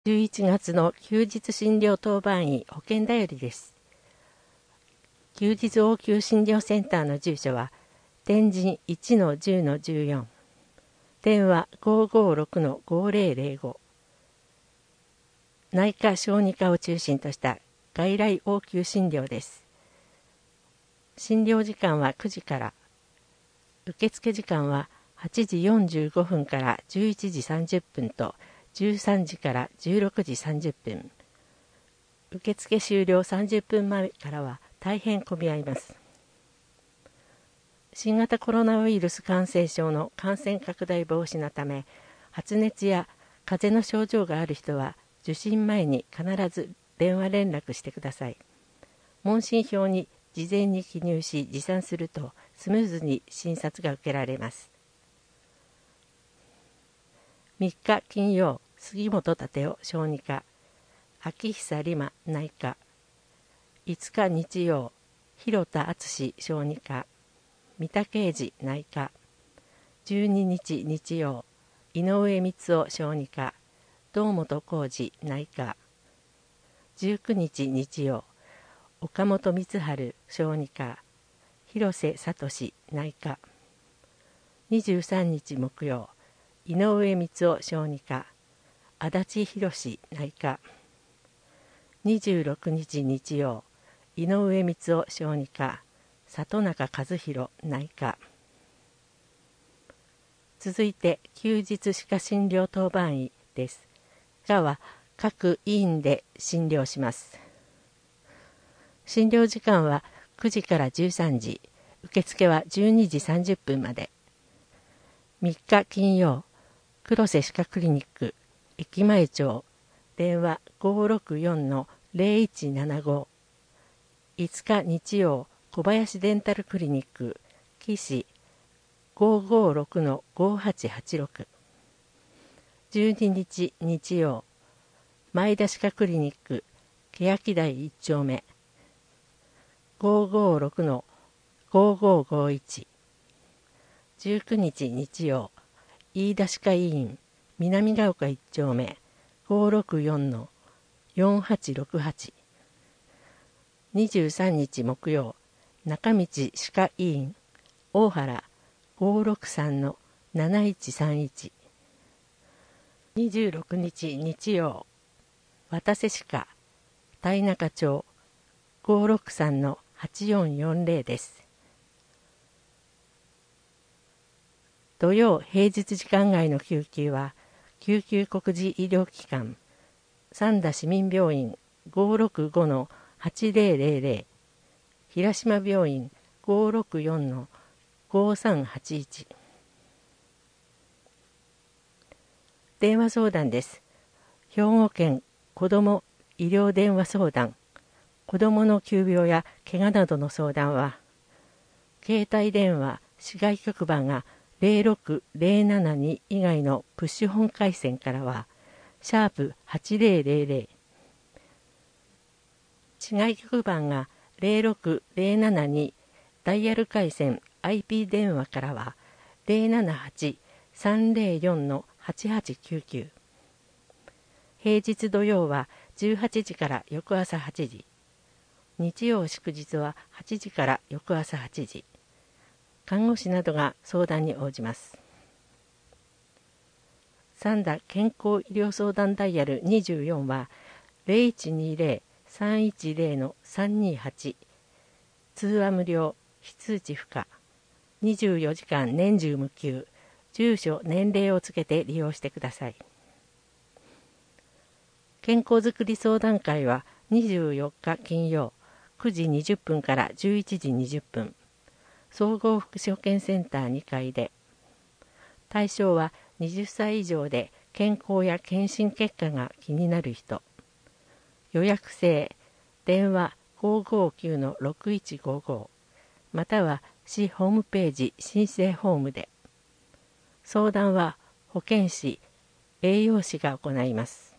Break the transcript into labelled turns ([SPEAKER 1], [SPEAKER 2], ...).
[SPEAKER 1] 11月の休日診療当番医保健だよりです。休日応急診療センターの住所は天神 1-10-14 電話 556-5005 内科小児科を中心とした外来応急診療です。診療時間は9時から、受付時間は8時45分から11時30分と13時から16時30分。受付終了30分前からは大変混み合います。新型コロナウイルス感染症の感染拡大防止のため、発熱や風邪の症状がある人は受診前に必ず電話連絡してください。問診票に事前に記入し持参するとスムーズに診察が受けられます。3日金曜、杉本立夫小児科、秋久里馬内科。5日日曜、広田敦小児科、三田啓二内科。12日日曜、井上光雄小児科、堂本浩二内科。19日日曜、岡本光晴小児科、広瀬聡内科。23日木曜、井上光雄小児科、足立博内科。26日日曜、井上光雄小児科、里中和弘内科。続いて休日歯科診療当番医です。歯科は各医院で診療します。診療時間は9時から13時、受付は12時30分まで。3日金曜、黒瀬歯科クリニック、駅前町、電話 564-0175。5日日曜、小林デンタルクリニック、岸 556-5886。12日日曜、前田歯科クリニック、欅台1丁目、556-5551。19日日曜、飯田歯科医院、南ヶ丘1丁目、564-4868。23日木曜、中道歯科医院、大原 563-7131。26日日曜、渡瀬歯科、田中町 563-8440 です。土曜平日時間外の救急は、救急国事医療機関、三田市民病院 565-8000、平島病院 564-5381。電話相談です。兵庫県子ども医療電話相談、子どもの急病や怪我などの相談は、携帯電話市外局番が06072以外のプッシュ本回線からは、#8000、市外局番が06072ダイヤル回線 IP 電話からは、078-304-8899。平日土曜は18時から翌朝8時。日曜祝日は8時から翌朝8時。看護師などが相談に応じます。三田健康医療相談ダイヤル24は 0120-310-328。通話無料、非通知不可。24時間年中無休。住所、年齢をつけて利用してください。健康づくり相談会は24日金曜9時20分から11時20分。総合福祉保健センター2階で。対象は20歳以上で健康や検診結果が気になる人。予約制、電話 559-6155 または市ホームページ申請フォームで。相談は保健師、栄養士が行います。